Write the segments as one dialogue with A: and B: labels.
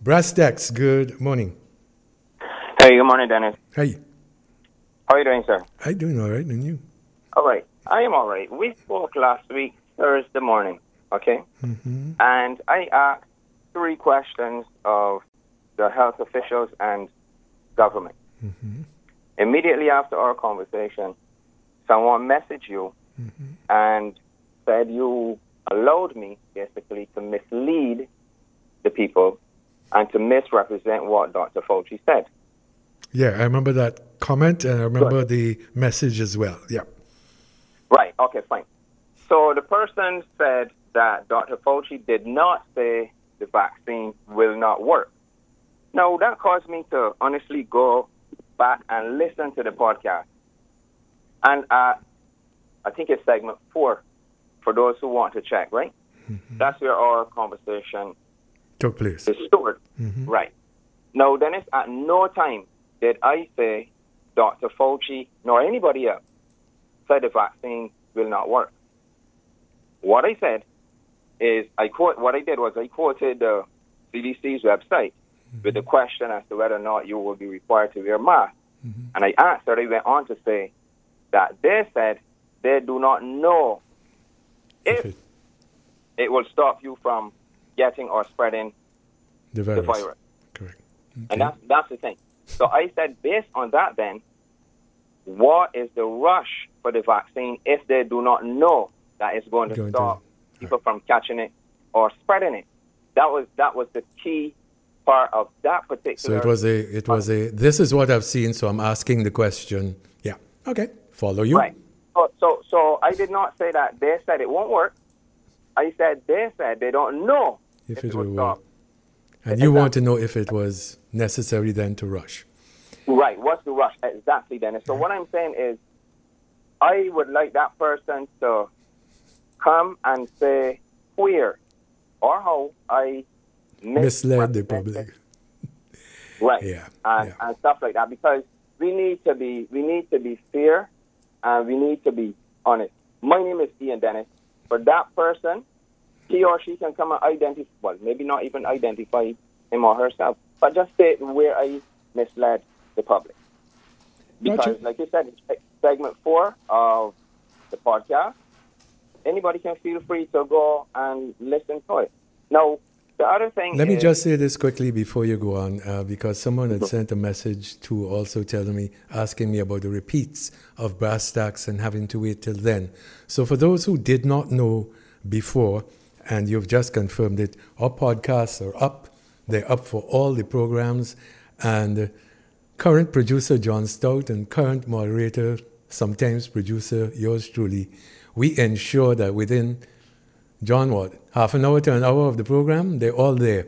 A: Brass Tacks, good morning.
B: Hey, good morning, Dennis.
A: Hi.
B: How are you doing, sir?
A: I'm doing all right, and you?
B: All right. I am all right. We spoke last week, Thursday morning, okay?
A: Mm-hmm.
B: And I asked 3 questions of the health officials and government.
A: Mm-hmm.
B: Immediately after our conversation, someone messaged you and said you allowed me, basically, to mislead the people and to misrepresent what Dr. Fauci said.
A: Yeah, I remember that comment, and I remember the message as well. Yeah.
B: Right. Okay, fine. So the person said that Dr. Fauci did not say the vaccine will not work. Now, that caused me to honestly go back and listen to the podcast. And I think it's segment 4 for those who want to check, right?
A: Mm-hmm.
B: That's where our conversation
A: Took place.
B: is stored.
A: Mm-hmm.
B: Right. Now, Dennis, at no time did I say Dr. Fauci nor anybody else said the vaccine will not work. What I said is I quoted the CDC's website with the question as to whether or not you will be required to wear a mask.
A: Mm-hmm.
B: And I answered, I went on to say that they said they do not know if it will stop you from getting or spreading
A: the
B: the virus.
A: Correct. Okay.
B: And that's the thing. So I said, based on that then, what is the rush for the vaccine if they do not know that it's going to stop people from catching it or spreading it? That was the key part of that particular.
A: So it was a. This is what I've seen. So I'm asking the question. Yeah. Okay. Follow you.
B: Right. So I did not say that they said it won't work. I said they said they don't know if it will stop.
A: And you want to know if it was necessary then to rush.
B: Right. What's the rush? Exactly, Dennis. So what I'm saying is I would like that person to come and say where or how I
A: misled the public.
B: Right.
A: Yeah.
B: And stuff like that, because we need to be fair and we need to be honest. My name is Ian Dennis. For that person, he or she can come and identify, well, maybe not even identify him or herself, but just say where I misled the public. Because, like you said, segment 4 of the podcast, anybody can feel free to go and listen to it. Now, the other thing
A: Let me just say this quickly before you go on, because someone had sent a message to also telling me, asking me about the repeats of Brass Tacks and having to wait till then. So for those who did not know before, and you've just confirmed it, our podcasts are up. They're up for all the programs. And current producer John Stout and current moderator, sometimes producer yours truly, we ensure that within, John, half an hour to an hour of the program, they're all there.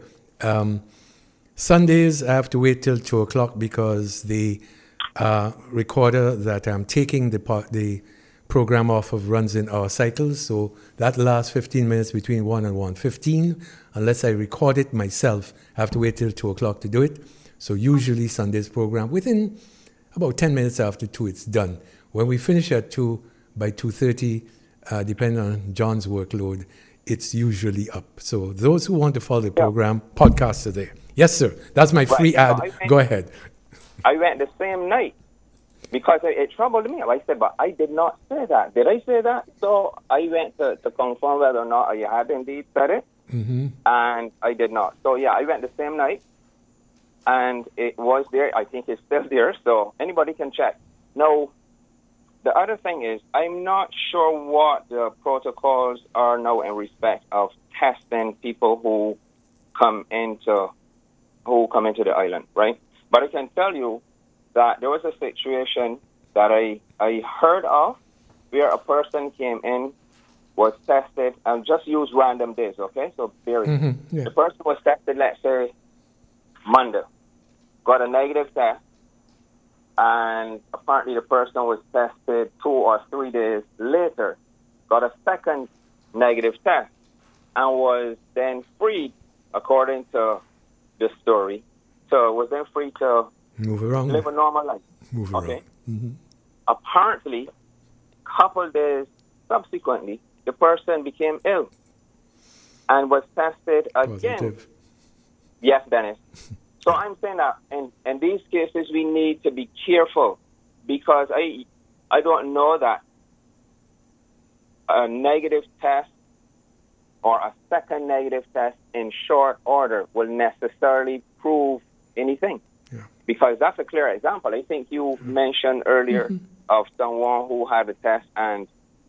A: Sundays, I have to wait till 2 o'clock because the recorder that I'm taking the program off of runs in hour cycles. So that lasts 15 minutes between 1 and 1:15. Unless I record it myself, I have to wait till 2 o'clock to do it. So usually Sunday's program, within about 10 minutes after 2, it's done. When we finish at 2, by 2:30, depending on John's workload, it's usually up. So those who want to follow the program, podcasts are there. Yes, sir. That's my free ad. Go ahead.
B: I went the same night because it troubled me. I said, but I did not say that. Did I say that? So I went to confirm whether or not I had indeed said it, and I did not. So, yeah, I went the same night, and it was there. I think it's still there, so anybody can check. Now, the other thing is, I'm not sure what the protocols are now in respect of testing people who come into the island, right? But I can tell you that there was a situation that I heard of where a person came in, was tested, and just use random days, okay? So, the person was tested, let's say, Monday, got a negative test, and apparently the person was tested 2 or 3 days later, got a second negative test, and was then freed, according to the story. So was then free to live a normal life. Apparently, couple days subsequently, the person became ill and was tested again.
A: Positive.
B: Yes, Dennis. So I'm saying that in these cases we need to be careful, because I don't know that a negative test or a second negative test in short order will necessarily prove anything.
A: Yeah.
B: Because that's a clear example. I think you mentioned earlier of someone who had a test and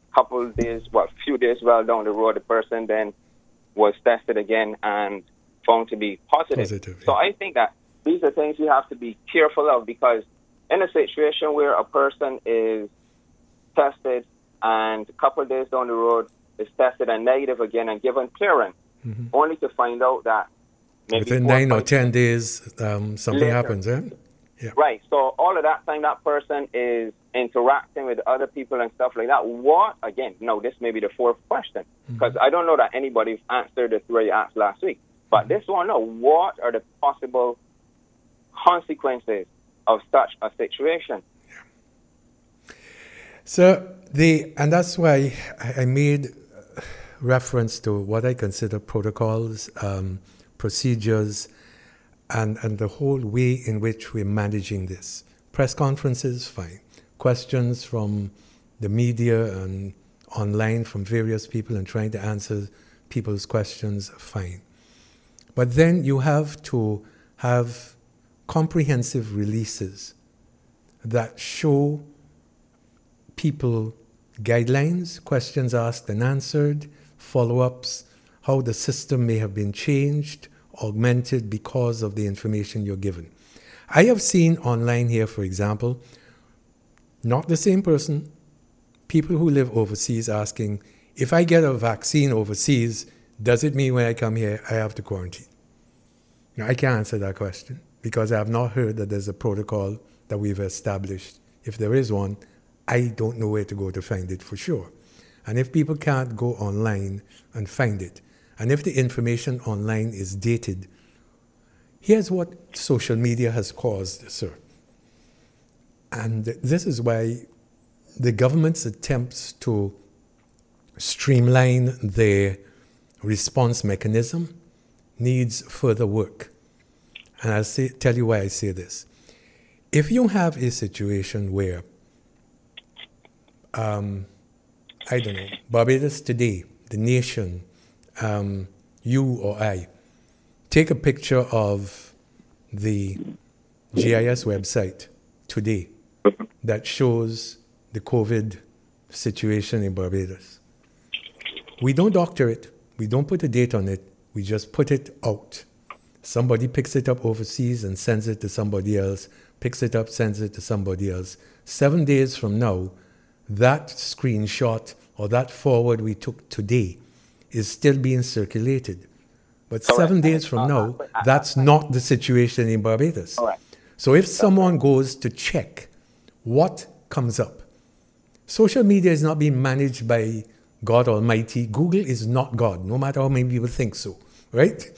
B: few days down the road, the person then was tested again and found to be positive. So I think that these are things you have to be careful of, because in a situation where a person is tested and a couple of days down the road is tested and negative again and given clearance, only to find out that maybe
A: within 9 or 10 days something later happens, eh? Yeah.
B: Right. So all of that time that person is interacting with other people and stuff like that. What, again, no, this may be the fourth question, because I don't know that anybody's answered the three you asked last week. But this one, no, what are the possible consequences of such a situation?
A: Yeah. So and that's why I made reference to what I consider protocols, procedures, and the whole way in which we're managing this. Press conferences, fine. Questions from the media and online from various people and trying to answer people's questions, fine. But then you have to have comprehensive releases that show people guidelines, questions asked and answered, follow-ups, how the system may have been changed, augmented because of the information you're given. I have seen online here, for example, not the same person, people who live overseas asking, if I get a vaccine overseas, does it mean when I come here I have to quarantine? Now, I can't answer that question because I have not heard that there's a protocol that we've established. If there is one, I don't know where to go to find it for sure. And if people can't go online and find it, and if the information online is dated, here's what social media has caused, sir. And this is why the government's attempts to streamline their response mechanism needs further work. And I'll tell you why I say this. If you have a situation where, I don't know, Barbados today, the nation, you or I, take a picture of the GIS website today that shows the COVID situation in Barbados. We don't doctor it. We don't put a date on it. We just put it out. Somebody picks it up overseas and sends it to somebody else, picks it up, sends it to somebody else. 7 days from now, that screenshot or that forward we took today is still being circulated. But 7 days from now, that's not the situation in Barbados. So if someone goes to check what comes up, social media is not being managed by God Almighty. Google is not God, no matter how many people think so, right?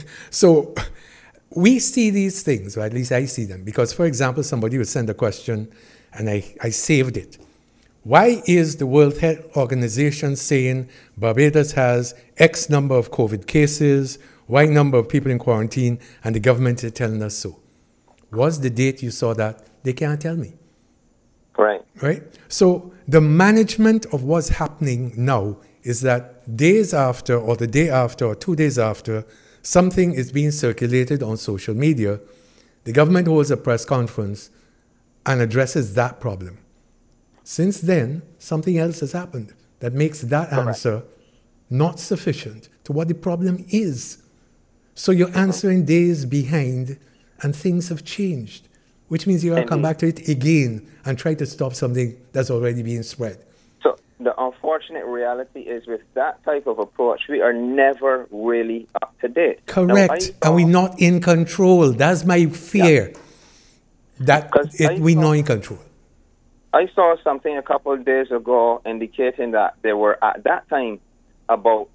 A: So we see these things, or at least I see them, because, for example, somebody would send a question and I saved it. Why is the World Health Organization saying Barbados has X number of COVID cases, Y number of people in quarantine, and the government is telling us so? What's the date you saw that? They can't tell me. Right? So the management of what's happening now is that days after, or the day after, or 2 days after, something is being circulated on social media, the government holds a press conference and addresses that problem. Since then, something else has happened that makes that answer not sufficient to what the problem is. So you're answering days behind and things have changed, which means you have to come back to it again and try to stop something that's already being spread.
B: So the unfortunate reality is with that type of approach, we are never really up to date.
A: Correct. And we're not in control. That's my fear, that we're not in control.
B: I saw something a couple of days ago indicating that there were, at that time, about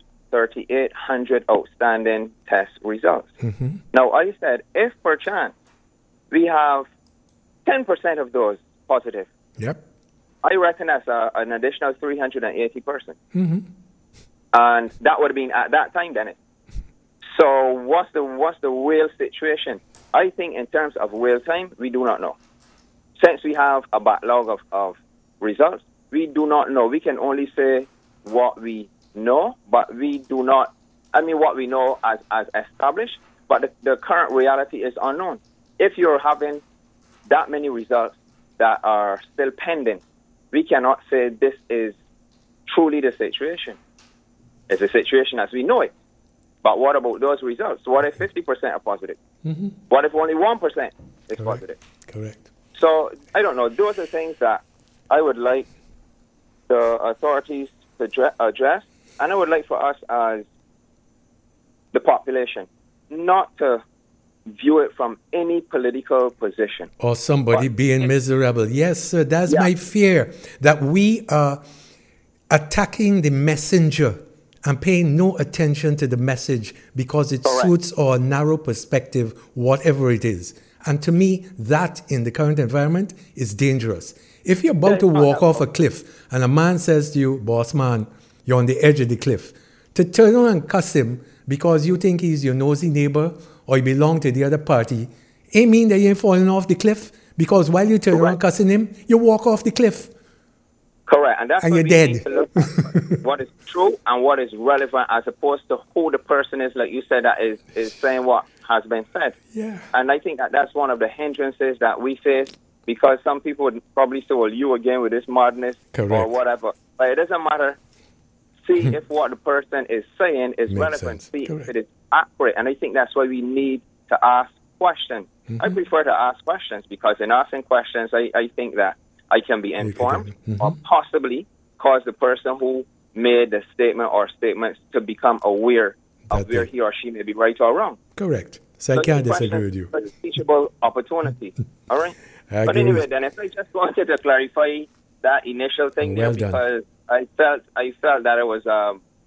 B: 3,800 outstanding test results. Mm-hmm. Now, I said, if perchance we have 10% of those positive, I reckon that's an additional 380 persons. Mm-hmm. And that would have been at that time, Dennis. So what's the whale situation? I think in terms of whale time, we do not know. Since we have a backlog of results, we do not know. We can only say what we know, but we do not, what we know as established, but the current reality is unknown. If you're having that many results that are still pending, we cannot say this is truly the situation. It's a situation as we know it. But what about those results? What if 50% are positive?
A: Mm-hmm.
B: What if only 1% is positive?
A: Correct.
B: So, I don't know. Those are things that I would like the authorities to address. And I would like for us as the population not to view it from any political position.
A: Or somebody being miserable. Yes, sir, that's my fear, that we are attacking the messenger and paying no attention to the message because it suits our narrow perspective, whatever it is. And to me, that in the current environment is dangerous. If you're about to walk off a cliff and a man says to you, boss man, you're on the edge of the cliff, to turn around and cuss him because you think he's your nosy neighbor or you belong to the other party, ain't mean that you ain't falling off the cliff, because while you turn around cussing him, you walk off the cliff.
B: Correct, and that's
A: and
B: what
A: you're
B: we
A: dead.
B: need to look at what is true and what is relevant, as opposed to who the person is, like you said, that is saying what has been said.
A: Yeah.
B: And I think that's one of the hindrances that we face, because some people would probably say, well, you again with this madness or whatever. But it doesn't matter. See if what the person is saying is relevant. See if it is accurate. And I think that's why we need to ask questions. I prefer to ask questions, because in asking questions, I think that I can be informed or possibly cause the person who made the statement or statements to become aware of where he or she may be right or wrong.
A: Correct. So I can't disagree with you.
B: It's a teachable opportunity. All right? But anyway, then, if I just wanted to clarify that initial thing there, because I felt that it was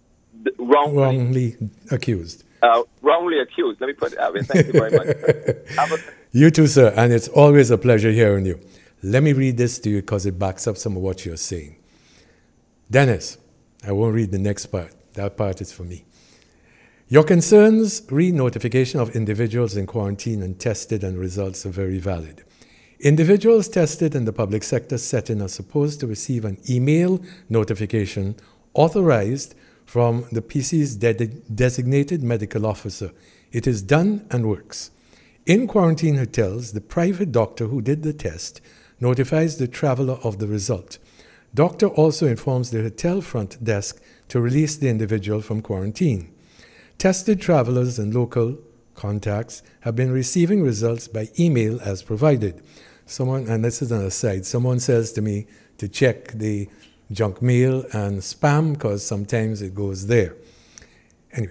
A: wrongly accused.
B: Wrongly accused. Let me put it that way. Thank you very much.
A: You too, sir. And it's always a pleasure hearing you. Let me read this to you because it backs up some of what you're saying. Dennis, I won't read the next part. That part is for me. Your concerns re notification of individuals in quarantine and tested and results are very valid. Individuals tested in the public sector setting are supposed to receive an email notification authorized from the PC's designated medical officer. It is done and works. In quarantine hotels, the private doctor who did the test notifies the traveler of the result. Doctor also informs the hotel front desk to release the individual from quarantine. Tested travelers and local contacts have been receiving results by email as provided. Someone, and this is an aside, someone says to me to check the junk mail and spam because sometimes it goes there. Anyway,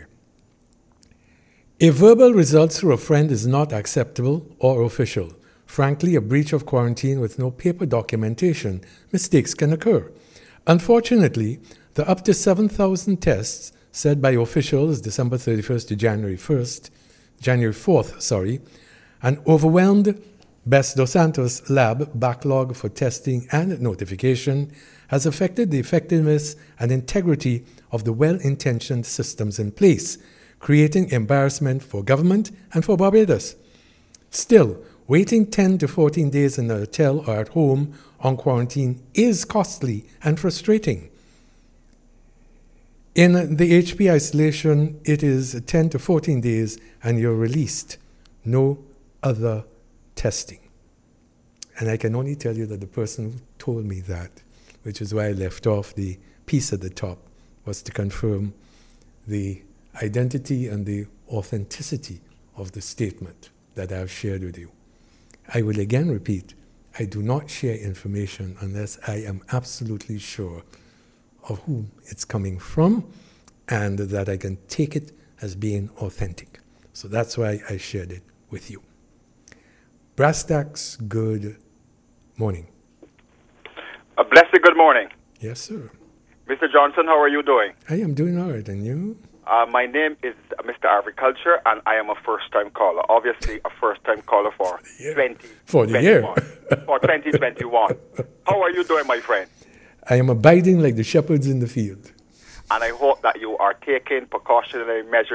A: a verbal result through a friend is not acceptable or official. Frankly, a breach of quarantine with no paper documentation, mistakes can occur. Unfortunately, the up to 7,000 tests said by officials December 31st to January 4th, an overwhelmed Best Dos Santos lab backlog for testing and notification has affected the effectiveness and integrity of the well-intentioned systems in place, creating embarrassment for government and for Barbados. Still, waiting 10 to 14 days in a hotel or at home on quarantine is costly and frustrating. In the HP isolation, it is 10 to 14 days and you're released. No other testing. And I can only tell you that the person who told me that, which is why I left off the piece at the top, was to confirm the identity and the authenticity of the statement that I have shared with you. I will again repeat, I do not share information unless I am absolutely sure of whom it's coming from and that I can take it as being authentic. So that's why I shared it with you. Brass Tacks, good morning.
C: A blessed good morning.
A: Yes, sir.
C: Mr. Johnson, how are you doing?
A: I am doing all right, and you?
C: My name is Mr. Agriculture, and I am a first-time caller. Obviously, a first-time caller for 2021. How are you doing, my friend?
A: I am abiding like the shepherds in the field.
C: And I hope that you are taking precautionary measures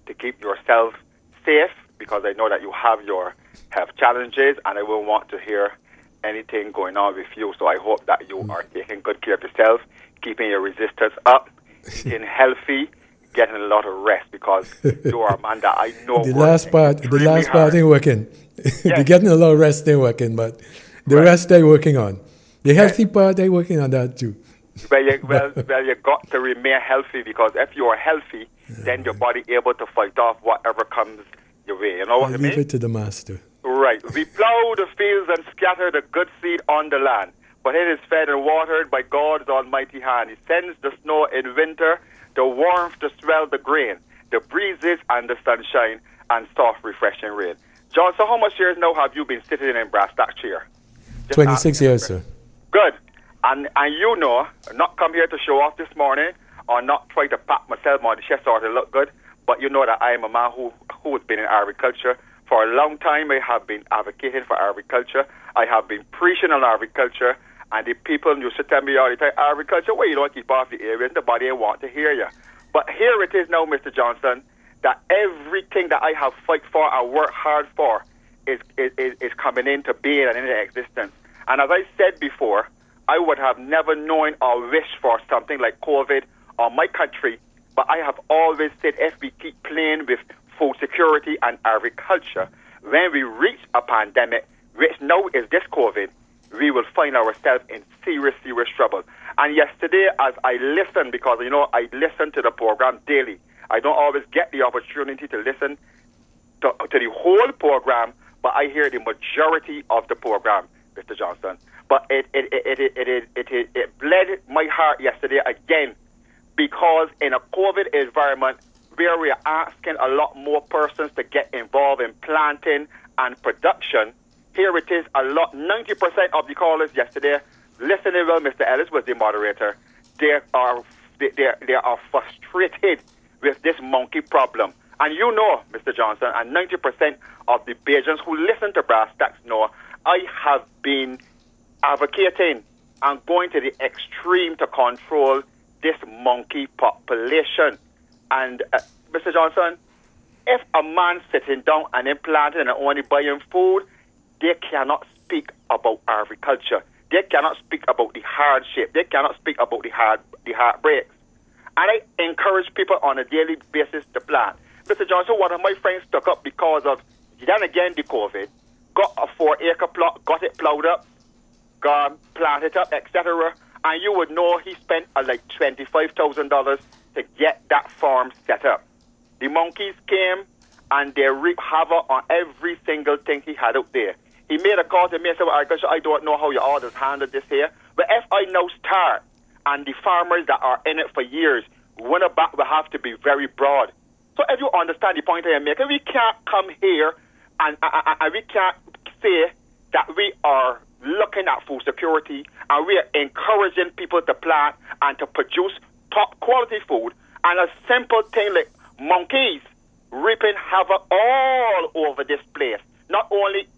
C: to keep yourself safe, because I know that you have your health challenges, and I won't want to hear anything going on with you. So I hope that you are taking good care of yourself, keeping your resistance up, eating healthy, getting a lot of rest, because you are a man that I know.
A: The last part ain't working.
C: Yes.
A: They're getting a lot of rest ain't working, but the rest they're working on. The healthy part they're working on that too.
C: Well, you got to remain healthy, because if you are healthy, then your body able to fight off whatever comes your way. You know what I mean?
A: Leave it to the master.
C: Right. We plow the fields and scatter the good seed on the land, but it is fed and watered by God's almighty hand. He sends the snow in winter, the warmth to swell the grain, the breezes and the sunshine, and soft, refreshing rain. John, so how much years now have you been sitting in brass stack chair?
A: 26 years, sir.
C: Good. And you know, not come here to show off this morning, or not try to pat myself on the chest or to look good, but you know that I am a man who has been in agriculture. For a long time, I have been advocating for agriculture. I have been preaching on agriculture, and the people used to tell me all the time, agriculture, well, you don't keep off the areas, nobody want to hear you. But here it is now, Mr. Johnson, that everything that I have fight for and work hard for is coming into being and into existence. And as I said before, I would have never known or wished for something like COVID or my country, but I have always said if we keep playing with food security and agriculture, when we reach a pandemic, which now is this COVID, we will find ourselves in serious, serious trouble. And yesterday, as I listened, because, you know, I listen to the program daily, I don't always get the opportunity to listen to the whole program, but I hear the majority of the program, Mr. Johnson. But it bled my heart yesterday again, because in a COVID environment where we are asking a lot more persons to get involved in planting and production, here it is, 90% of the callers yesterday, listening well, Mr. Ellis was the moderator, they are frustrated with this monkey problem. And you know, Mr. Johnson, and 90% of the Bajans who listen to Brass Stacks know, I have been advocating and going to the extreme to control this monkey population. And Mr. Johnson, if a man sitting down and implanting and only buying food, they cannot speak about agriculture. They cannot speak about the hardship. They cannot speak about the heartbreaks. And I encourage people on a daily basis to plant. Mr. Johnson, one of my friends took up because of, then again, the COVID, got a 4-acre plot, got it plowed up, planted it up, etc. And you would know he spent like $25,000 to get that farm set up. The monkeys came and they reaped havoc on every single thing he had out there. He made a call to me and said, agriculture, I don't know how you all just handle this here, but if I now start, and the farmers that are in it for years, winner back will have to be very broad. So if you understand the point I am making, we can't come here and we can't say that we are looking at food security and we are encouraging people to plant and to produce top quality food, and a simple thing like monkeys reaping havoc all over this place. Not only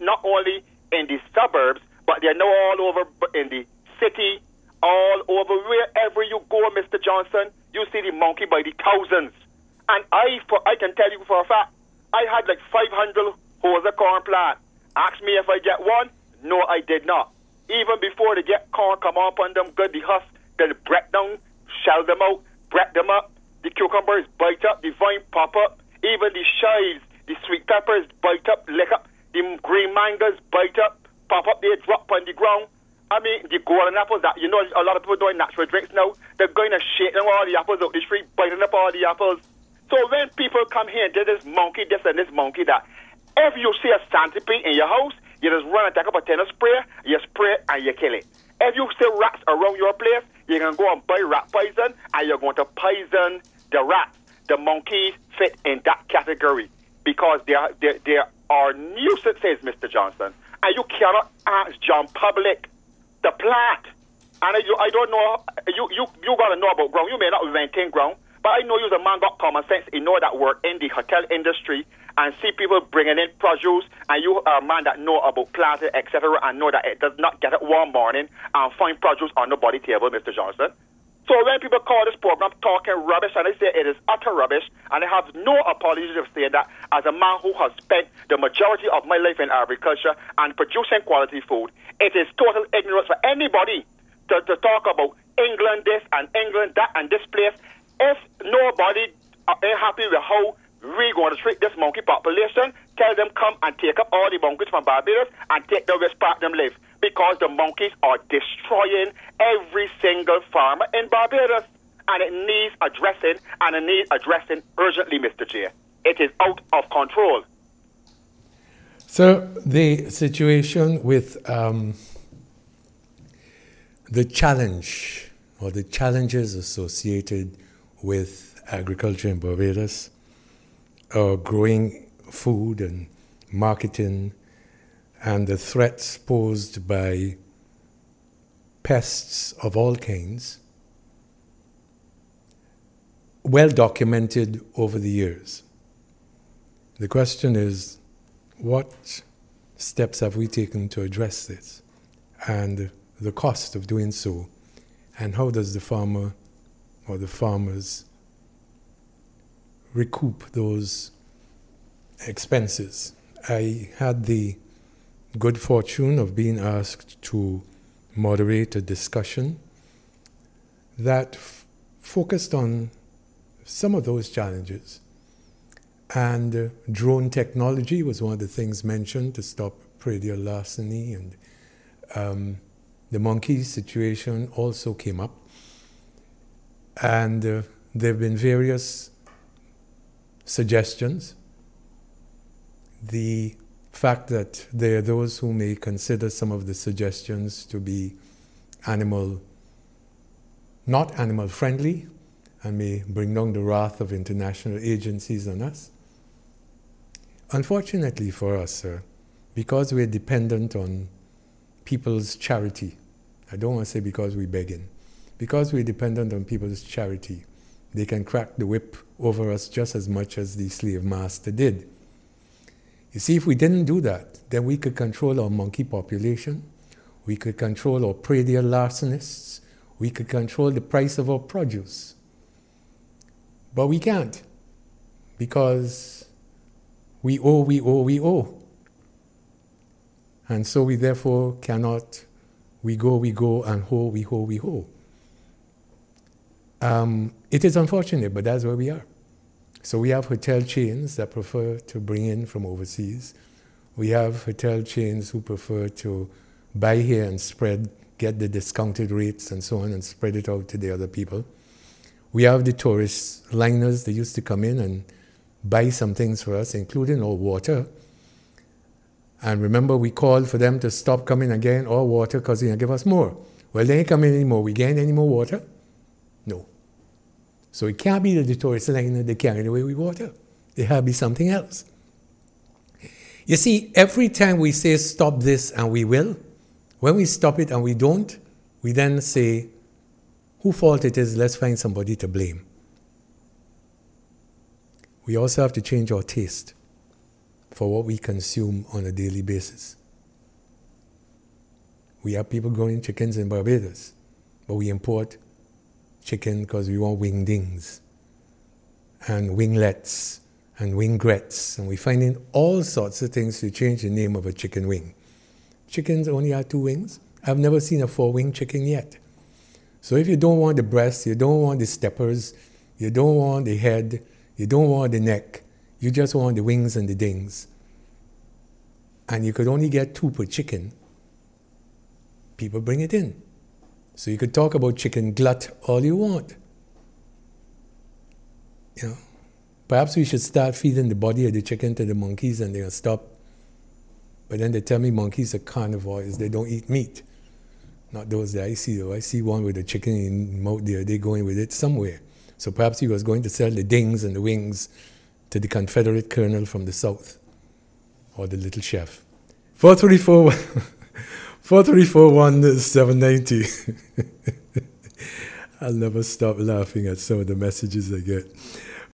C: in the suburbs, but they're now all over in the city, all over wherever you go, Mr. Johnson, you see the monkey by the thousands. And I can tell you for a fact, I had like 500 hoes of corn plant. Ask me if I get one. No, I did not. Even before they get corn come up on them good, the husk, they'll break down, shell them out, break them up. The cucumbers bite up, the vine pop up. Even the chives, the sweet peppers bite up, lick up. The green mangoes bite up, pop up, they drop on the ground. I mean, the golden apples that, you know, a lot of people doing natural drinks now, they're going to shake them all the apples out the street, biting up all the apples. So when people come here and do this monkey, this and this monkey that, if you see a centipede in your house, you just run and take up a tennis sprayer, you spray it and you kill it. If you see rats around your place, you can go and buy rat poison and you're going to poison the rats. The monkeys fit in that category because they are nuisances, Mr. Johnson. And you cannot ask John Public to plant. And I don't know, you got to know about ground. You may not maintain ground, but I know you're a man got common sense. You know that work in the hotel industry and see people bringing in produce, and you are a man that know about planting, etc., and know that it does not get up one morning and find produce on the body table, Mr. Johnson. So when people call this program talking rubbish, and they say it is utter rubbish, and I have no apology of saying that as a man who has spent the majority of my life in agriculture and producing quality food, it is total ignorance for anybody to talk about England this and England that and this place. If nobody ain't happy with how we're going to treat this monkey population, tell them come and take up all the monkeys from Barbados and take the rest part of them live. Because the monkeys are destroying every single farmer in Barbados. And it needs addressing, and it needs addressing urgently, Mr. J. It is out of control.
A: So the situation with the challenge or the challenges associated with agriculture in Barbados, growing food and marketing, and the threats posed by pests of all kinds, well documented over the years. The question is, what steps have we taken to address this, and the cost of doing so, and how does the farmer or the farmers recoup those expenses? I had the good fortune of being asked to moderate a discussion that focused on some of those challenges. And drone technology was one of the things mentioned to stop predial larceny, and the monkey situation also came up. And there have been various suggestions. The fact that there are those who may consider some of the suggestions to be not animal friendly, and may bring down the wrath of international agencies on us. Unfortunately for us, sir, because we're dependent on people's charity, I don't want to say because we're begging, because we're dependent on people's charity, they can crack the whip over us just as much as the slave master did. You see, if we didn't do that, then we could control our monkey population, we could control our predial larcenists, we could control the price of our produce. But we can't, because we owe. And so we therefore cannot, we go, and we ho. It is unfortunate, but that's where we are. So we have hotel chains that prefer to bring in from overseas. We have hotel chains who prefer to buy here and get the discounted rates and so on and spread it out to the other people. We have the tourist liners that used to come in and buy some things for us, including our water. And remember, we called for them to stop coming again, our water, because they're going to give us more. Well, they ain't coming anymore. We getting any more water? No. So it can't be that the tourist liner they carrying away with water. It has to be something else. You see, every time we say stop this, and we will, when we stop it and we don't, we then say, whose fault it is, let's find somebody to blame. We also have to change our taste for what we consume on a daily basis. We have people growing chickens in Barbados, but we import chicken because we want wingdings and winglets and wingrets, and we're finding all sorts of things to change the name of a chicken wing. Chickens only have 2 wings. I've never seen a 4-wing chicken yet. So if you don't want the breast, you don't want the steppers, you don't want the head, you don't want the neck, you just want the wings and the dings, and you could only get 2 per chicken, people bring it in. So you could talk about chicken glut all you want. You know, perhaps we should start feeding the body of the chicken to the monkeys and they'll stop. But then they tell me monkeys are carnivores, they don't eat meat. Not those that I see though. I see one with a chicken in mouth there, they're going with it somewhere. So perhaps he was going to sell the dings and the wings to the Confederate colonel from the South, or the little chef. 434-1790. I'll never stop laughing at some of the messages I get.